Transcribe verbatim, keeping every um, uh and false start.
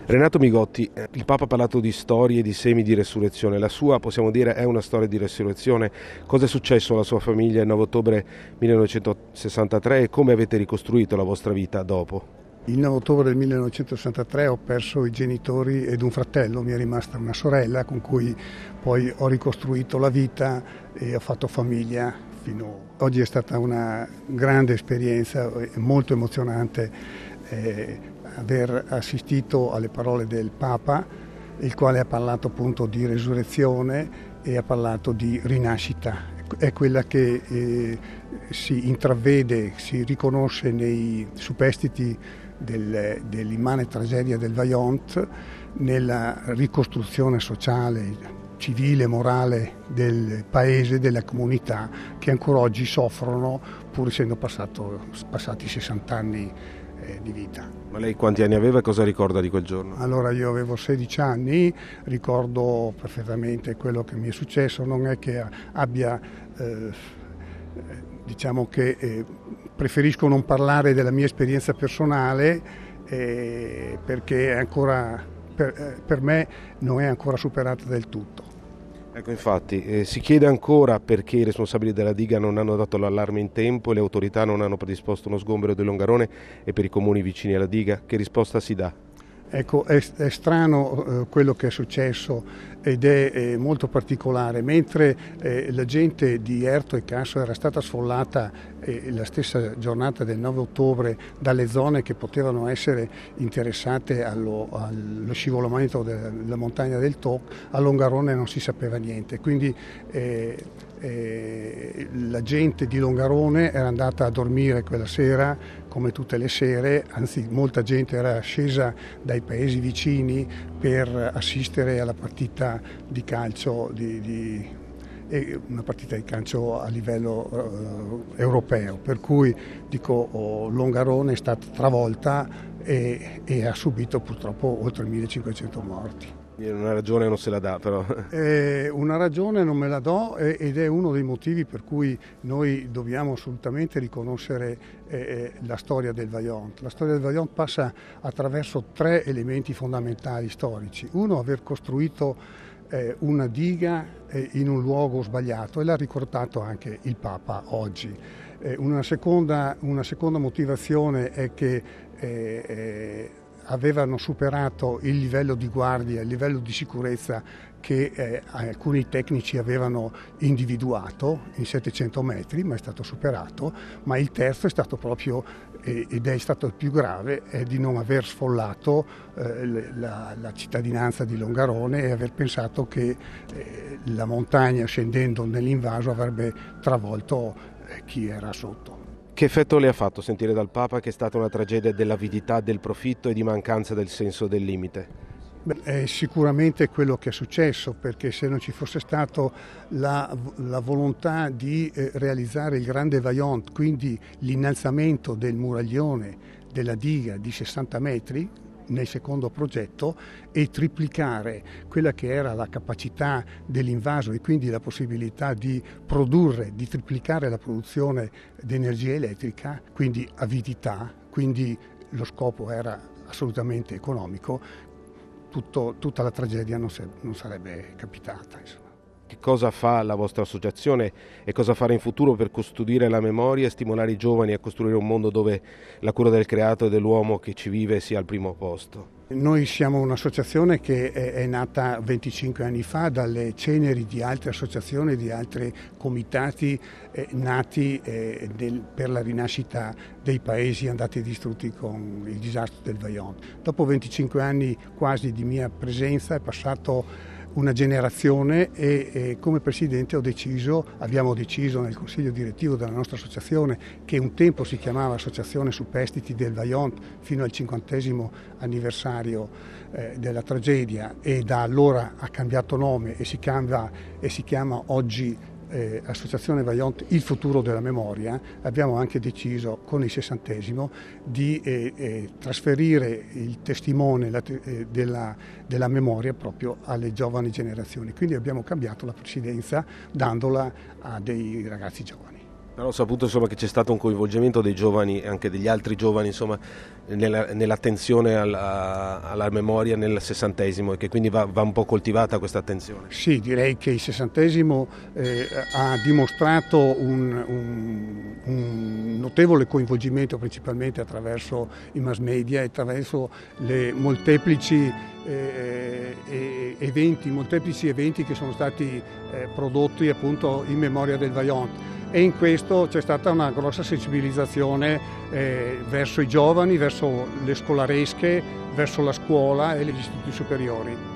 Renato Migotti, il Papa ha parlato di storie, di semi di resurrezione. La sua, possiamo dire, è una storia di resurrezione. Cosa è successo alla sua famiglia il nove ottobre millenovecentosessantatré e come avete ricostruito la vostra vita dopo? Il nove ottobre del millenovecentosessantatré ho perso i genitori ed un fratello, mi è rimasta una sorella con cui poi ho ricostruito la vita e ho fatto famiglia fino oggi. È stata una grande esperienza, molto emozionante eh, aver assistito alle parole del Papa, il quale ha parlato appunto di resurrezione e ha parlato di rinascita. È quella che eh, si intravede, si riconosce nei superstiti del, dell'immane tragedia del Vajont, nella ricostruzione sociale, civile, morale del paese, della comunità, che ancora oggi soffrono pur essendo passato, passati sessanta anni eh, di vita. Ma lei quanti anni aveva e cosa ricorda di quel giorno? Allora, io avevo sedici anni, ricordo perfettamente quello che mi è successo. Non è che abbia, eh, diciamo che eh, preferisco non parlare della mia esperienza personale eh, perché è ancora, per, eh, per me non è ancora superata del tutto. Ecco, infatti, eh, si chiede ancora perché i responsabili della diga non hanno dato l'allarme in tempo e le autorità non hanno predisposto uno sgombero del Longarone e per i comuni vicini alla diga. Che risposta si dà? Ecco, è, è strano eh, quello che è successo ed è eh, molto particolare. Mentre eh, la gente di Erto e Casso era stata sfollata eh, la stessa giornata del nove ottobre dalle zone che potevano essere interessate allo, allo scivolamento della montagna del Toc, a Longarone non si sapeva niente. Quindi eh, eh, la gente di Longarone era andata a dormire quella sera come tutte le sere, anzi molta gente era scesa dai paesi vicini per assistere alla partita di calcio, di, di, una partita di calcio a livello uh, europeo, per cui dico oh, Longarone è stata travolta e, e ha subito purtroppo oltre millecinquecento morti. Una ragione non se la dà però. Eh, una ragione non me la do eh, ed è uno dei motivi per cui noi dobbiamo assolutamente riconoscere eh, la storia del Vajont. La storia del Vajont passa attraverso tre elementi fondamentali storici. Uno, aver costruito eh, una diga eh, in un luogo sbagliato, e l'ha ricordato anche il Papa oggi. Eh, una, seconda, una seconda motivazione è che eh, eh, avevano superato il livello di guardia, il livello di sicurezza che eh, alcuni tecnici avevano individuato in settecento metri, ma è stato superato. Ma il terzo è stato proprio, eh, ed è stato il più grave, è di non aver sfollato eh, la, la cittadinanza di Longarone e aver pensato che eh, la montagna, scendendo nell'invaso, avrebbe travolto eh, chi era sotto. Che effetto le ha fatto sentire dal Papa che è stata una tragedia dell'avidità, del profitto e di mancanza del senso del limite? Beh, è sicuramente quello che è successo, perché se non ci fosse stata la, la volontà di eh, realizzare il grande Vajont, quindi l'innalzamento del muraglione della diga di sessanta metri, nel secondo progetto, e triplicare quella che era la capacità dell'invaso e quindi la possibilità di produrre, di triplicare la produzione di energia elettrica, quindi avidità, quindi lo scopo era assolutamente economico, tutto, tutta la tragedia non, se, non sarebbe capitata, insomma. Che cosa fa la vostra associazione e cosa fare in futuro per custodire la memoria e stimolare i giovani a costruire un mondo dove la cura del creato e dell'uomo che ci vive sia al primo posto? Noi siamo un'associazione che è, è nata venticinque anni fa dalle ceneri di altre associazioni, di altri comitati eh, nati eh, del, per la rinascita dei paesi andati distrutti con il disastro del Vajont. Dopo venticinque anni quasi di mia presenza è passato una generazione e, e come presidente ho deciso, abbiamo deciso nel consiglio direttivo della nostra associazione, che un tempo si chiamava Associazione Superstiti del Vajont fino al cinquantesimo anniversario eh, della tragedia, e da allora ha cambiato nome e si chiama, e si chiama oggi Eh, Associazione Vajont Il futuro della memoria. Abbiamo anche deciso con il sessantesimo di eh, eh, trasferire il testimone la, eh, della, della memoria proprio alle giovani generazioni, quindi abbiamo cambiato la presidenza dandola a dei ragazzi giovani. Però ho saputo insomma, che c'è stato un coinvolgimento dei giovani e anche degli altri giovani insomma, nella, nell'attenzione alla, alla memoria nel sessantesimo e che quindi va, va un po' coltivata questa attenzione. Sì, direi che il sessantesimo eh, ha dimostrato un, un, un notevole coinvolgimento principalmente attraverso i mass media e attraverso le molteplici eh, eventi, molteplici eventi che sono stati eh, prodotti appunto in memoria del Vajont. E in questo c'è stata una grossa sensibilizzazione eh, verso i giovani, verso le scolaresche, verso la scuola e gli istituti superiori.